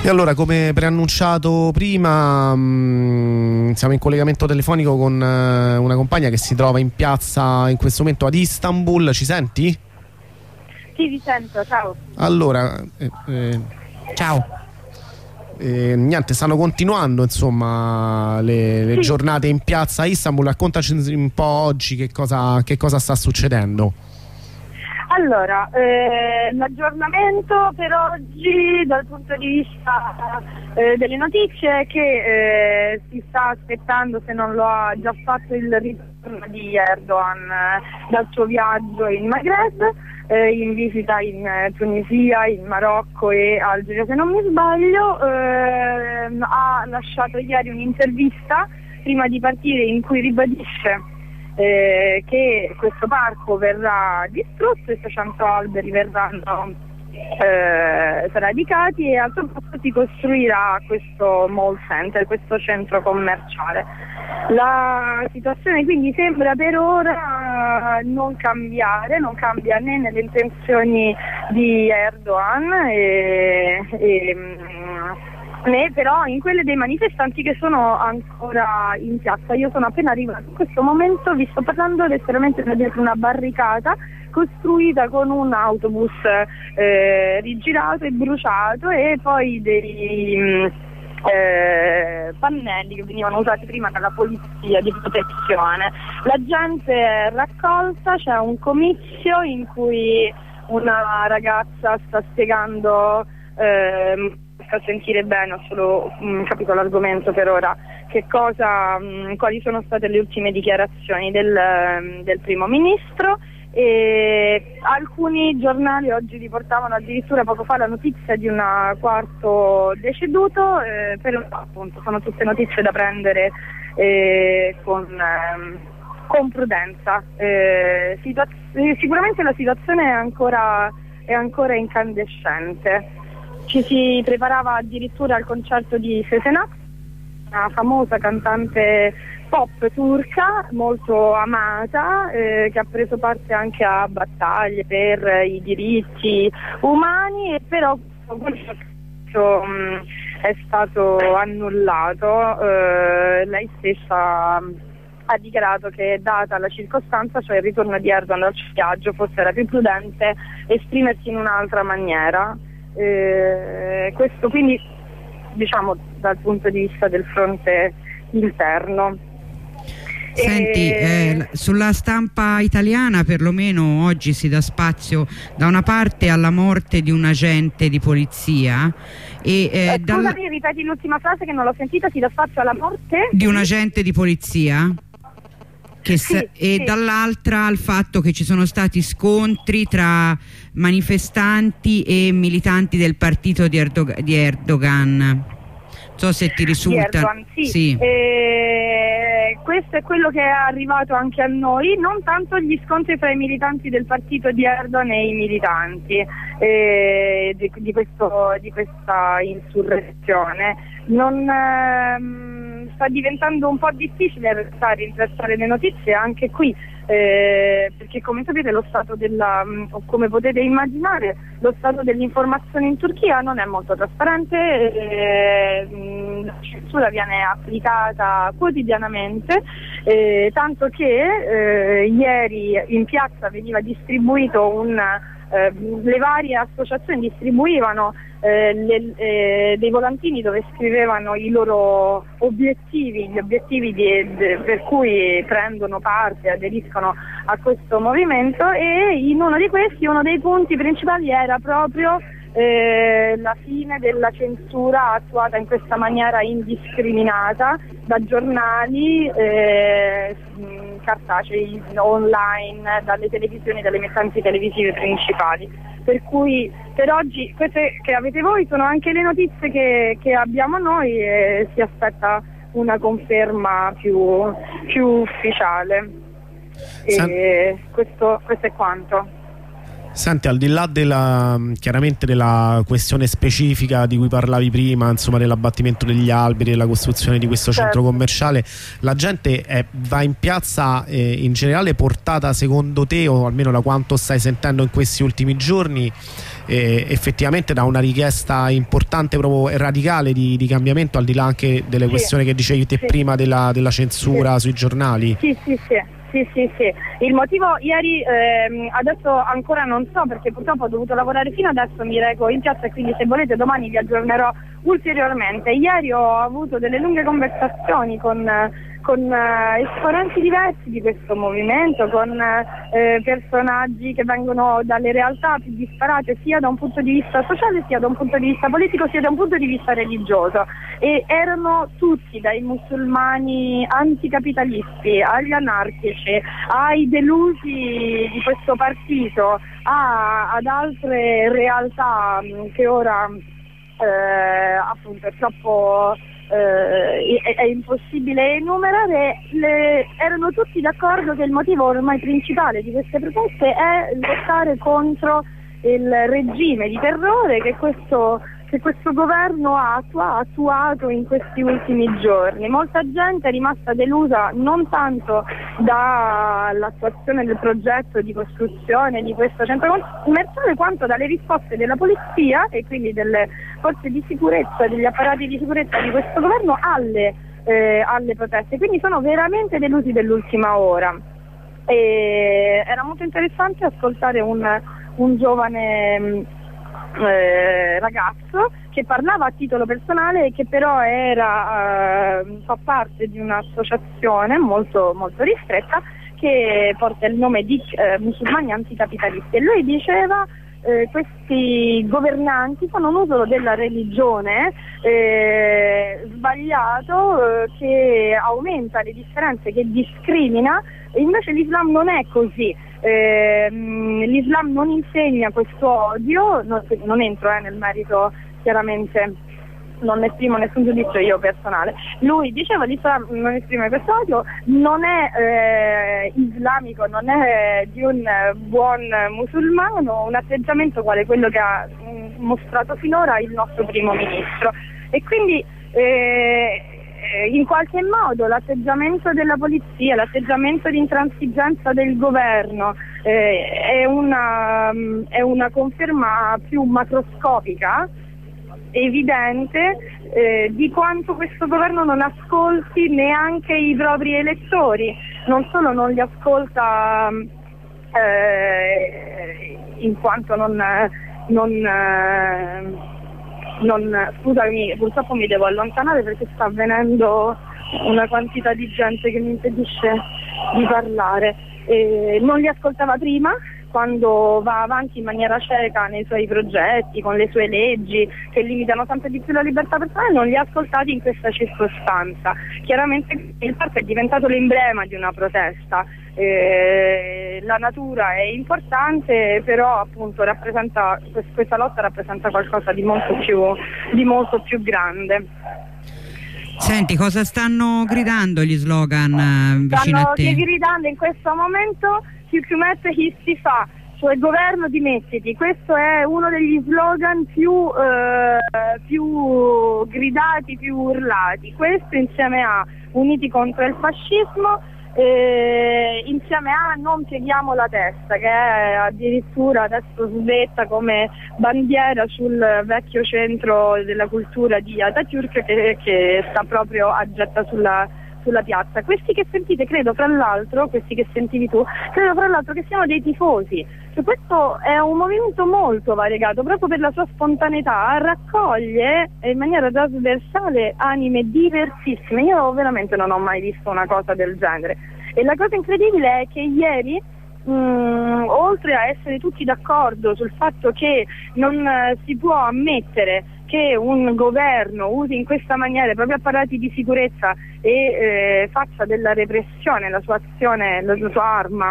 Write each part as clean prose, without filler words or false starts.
E allora, come preannunciato prima, siamo in collegamento telefonico con una compagna che si trova in piazza in questo momento ad Istanbul. Ci senti? Sì, vi sento, ciao. Allora, ciao. Niente, stanno continuando insomma le giornate in piazza a Istanbul. Raccontaci un po' oggi che cosa sta succedendo. Allora, l'aggiornamento per oggi dal punto di vista delle notizie è che si sta aspettando, se non lo ha già fatto, il ritorno di Erdogan dal suo viaggio in Maghreb, in visita in Tunisia, in Marocco e Algeria, se non mi sbaglio. Ha lasciato ieri un'intervista prima di partire in cui ribadisce che questo parco verrà distrutto e 600 alberi verranno sradicati e al suo posto si costruirà questo mall center, questo centro commerciale. La situazione quindi sembra per ora non cambia né nelle intenzioni di Erdogan né però in quelle dei manifestanti che sono ancora in piazza. Io sono appena arrivata in questo momento, vi sto parlando letteralmente da dietro una barricata costruita con un autobus rigirato e bruciato e poi dei pannelli che venivano usati prima dalla polizia di protezione. La gente è raccolta, c'è un comizio in cui una ragazza sta spiegando a sentire bene, ho solo capito l'argomento per ora, quali sono state le ultime dichiarazioni del primo ministro. E alcuni giornali oggi riportavano addirittura poco fa la notizia di un quarto deceduto, però appunto sono tutte notizie da prendere con prudenza. Sicuramente la situazione è ancora incandescente. Ci si preparava addirittura al concerto di Sezen Aksu, una famosa cantante pop turca molto amata, che ha preso parte anche a battaglie per i diritti umani, e però è stato annullato. Lei stessa ha dichiarato che, data la circostanza, cioè il ritorno di Erdogan dal viaggio, forse era più prudente esprimersi in un'altra maniera. Questo quindi, diciamo, dal punto di vista del fronte interno. Senti, sulla stampa italiana perlomeno oggi si dà spazio da una parte alla morte di un agente di polizia e scusami, ripeti l'ultima frase che non l'ho sentita. Si dà spazio alla morte di un agente di polizia dall'altra al fatto che ci sono stati scontri tra manifestanti e militanti del partito di Erdogan. Non so se ti risulta. Erdogan, sì. Questo è quello che è arrivato anche a noi, non tanto gli scontri tra i militanti del partito di Erdogan e i militanti di questa insurrezione. Sta diventando un po' difficile rintracciare le notizie anche qui, perché come sapete come potete immaginare, lo stato dell'informazione in Turchia non è molto trasparente, la censura viene applicata quotidianamente, tanto che ieri in piazza veniva distribuito le varie associazioni distribuivano dei volantini dove scrivevano i loro obiettivi, gli obiettivi per cui prendono parte, aderiscono a questo movimento, e in uno di questi, uno dei punti principali era proprio la fine della censura attuata in questa maniera indiscriminata da giornali cartacei, online, dalle televisioni, dalle emittenti televisive principali. Per cui per oggi queste che avete voi sono anche le notizie che abbiamo noi, e si aspetta una conferma più ufficiale. Questo è quanto. Senti, al di là chiaramente della questione specifica di cui parlavi prima, insomma dell'abbattimento degli alberi, della costruzione di questo centro commerciale, la gente va in piazza in generale portata, secondo te, o almeno da quanto stai sentendo in questi ultimi giorni, effettivamente da una richiesta importante, proprio radicale di cambiamento, al di là anche delle questioni che dicevi te prima della censura sui giornali? Sì. Il motivo ieri, adesso ancora non so perché purtroppo ho dovuto lavorare fino adesso, mi reco in piazza e quindi se volete domani vi aggiornerò ulteriormente. Ieri ho avuto delle lunghe conversazioni con esponenti diversi di questo movimento, con personaggi che vengono dalle realtà più disparate, sia da un punto di vista sociale, sia da un punto di vista politico, sia da un punto di vista religioso, e erano tutti, dai musulmani anticapitalisti agli anarchici, ai delusi di questo partito, ad altre realtà che ora appunto è troppo è impossibile enumerare. Erano tutti d'accordo che il motivo ormai principale di queste proteste è lottare contro il regime di terrore che questo governo ha attuato in questi ultimi giorni. Molta gente è rimasta delusa non tanto dall'attuazione del progetto di costruzione di questo centro commerciale quanto dalle risposte della polizia e quindi delle forze di sicurezza, degli apparati di sicurezza di questo governo alle proteste. Quindi sono veramente delusi dell'ultima ora. E era molto interessante ascoltare un giovane ragazzo che parlava a titolo personale e che però fa parte di un'associazione molto, molto ristretta che porta il nome di musulmani anticapitalisti, e lui diceva questi governanti fanno un uso della religione sbagliato, che aumenta le differenze, che discrimina. Invece l'Islam non è così. L'Islam non insegna questo odio, non entro nel merito, chiaramente non esprimo nessun giudizio io personale. Lui diceva l'Islam non esprime questo odio, non è islamico, non è di un buon musulmano, un atteggiamento quale quello che ha mostrato finora il nostro primo ministro. E quindi in qualche modo l'atteggiamento della polizia, l'atteggiamento di intransigenza del governo è una conferma più macroscopica, evidente, di quanto questo governo non ascolti neanche i propri elettori. Non solo non li ascolta in quanto scusami, purtroppo mi devo allontanare perché sta avvenendo una quantità di gente che mi impedisce di parlare. Non li ascoltava prima, quando va avanti in maniera cieca nei suoi progetti, con le sue leggi che limitano sempre di più la libertà personale, non li ha ascoltati in questa circostanza. Chiaramente il parco è diventato l'emblema di una protesta. La natura è importante, però appunto questa lotta rappresenta qualcosa di molto più grande. Senti, cosa stanno gridando gli slogan vicino a te? Stanno gridando in questo momento "Hükümet istifa", cioè governo dimettiti. Questo è uno degli slogan più gridati, più urlati. Questo insieme a "Uniti contro il fascismo", insieme a "Non pieghiamo la testa", che è addirittura adesso svetta come bandiera sul vecchio centro della cultura di Atatürk che sta proprio a getta sulla piazza. Questi che sentite, questi che sentivi tu, credo fra l'altro che siano dei tifosi. Cioè, questo è un movimento molto variegato, proprio per la sua spontaneità, raccoglie in maniera trasversale anime diversissime. Io veramente non ho mai visto una cosa del genere. E la cosa incredibile è che ieri, oltre a essere tutti d'accordo sul fatto che non si può ammettere che un governo usi in questa maniera i propri apparati di sicurezza e faccia della repressione la sua azione, la sua arma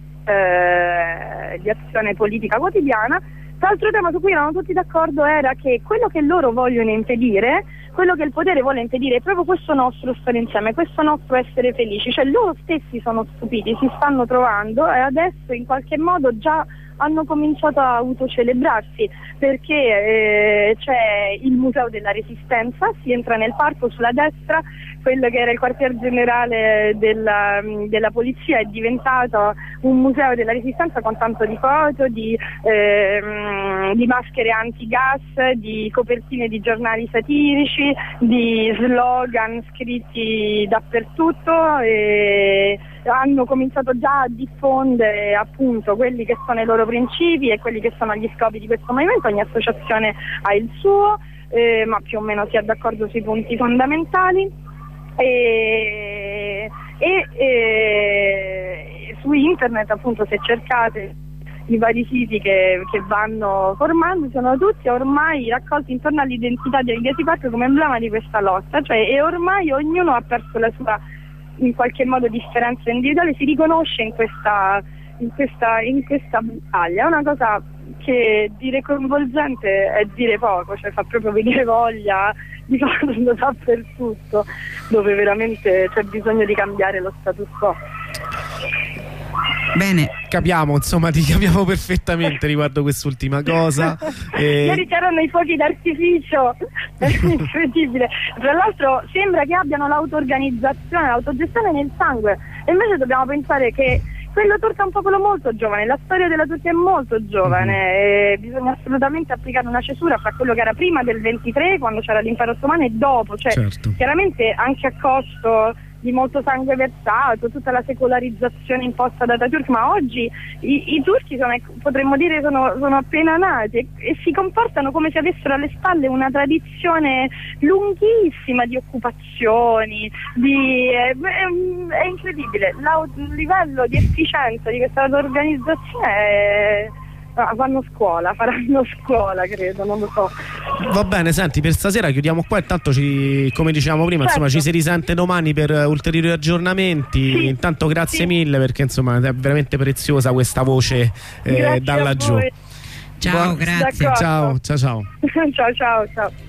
di azione politica quotidiana, l'altro tema su cui erano tutti d'accordo era che quello che loro vogliono impedire, quello che il potere vuole impedire, è proprio questo nostro stare insieme, questo nostro essere felici. Cioè loro stessi sono stupiti, si stanno trovando e adesso in qualche modo già hanno cominciato a autocelebrarsi, perché c'è il Museo della Resistenza, si entra nel parco sulla destra, quello che era il quartier generale della polizia è diventato un museo della resistenza con tanto di foto, di maschere antigas, di copertine di giornali satirici, di slogan scritti dappertutto, e hanno cominciato già a diffondere appunto quelli che sono i loro principi e quelli che sono gli scopi di questo movimento. Ogni associazione ha il suo, ma più o meno si è d'accordo sui punti fondamentali. E su internet, appunto, se cercate i vari siti che vanno formando, sono tutti ormai raccolti intorno all'identità del Gezi Park come emblema di questa lotta, cioè, e ormai ognuno ha perso la sua, in qualche modo, differenza individuale, si riconosce in questa battaglia. È una cosa che dire coinvolgente è dire poco, cioè fa proprio venire voglia di farlo dappertutto, dove veramente c'è bisogno di cambiare lo status quo. Bene, capiamo, insomma, ti capiamo perfettamente riguardo quest'ultima cosa. Ieri c'erano i fuochi d'artificio, è incredibile. Tra l'altro sembra che abbiano l'auto-organizzazione, l'autogestione nel sangue, e invece dobbiamo pensare che quello turco è un popolo molto giovane, la storia della Turchia è molto giovane, e bisogna assolutamente applicare una cesura fra quello che era prima del 23, quando c'era l'impero ottomano, e dopo, cioè certo. Chiaramente anche a costo di molto sangue versato, tutta la secolarizzazione imposta da Ataturk, ma oggi i turchi potremmo dire sono appena nati e si comportano come se avessero alle spalle una tradizione lunghissima di occupazioni, è incredibile, il livello di efficienza di questa organizzazione faranno scuola, credo, non lo so. Va bene, senti, per stasera chiudiamo qua, intanto come dicevamo prima, certo, insomma, ci si risente domani per ulteriori aggiornamenti. Sì, intanto grazie mille, perché insomma è veramente preziosa questa voce da laggiù. Ciao, grazie. Ciao. Ciao.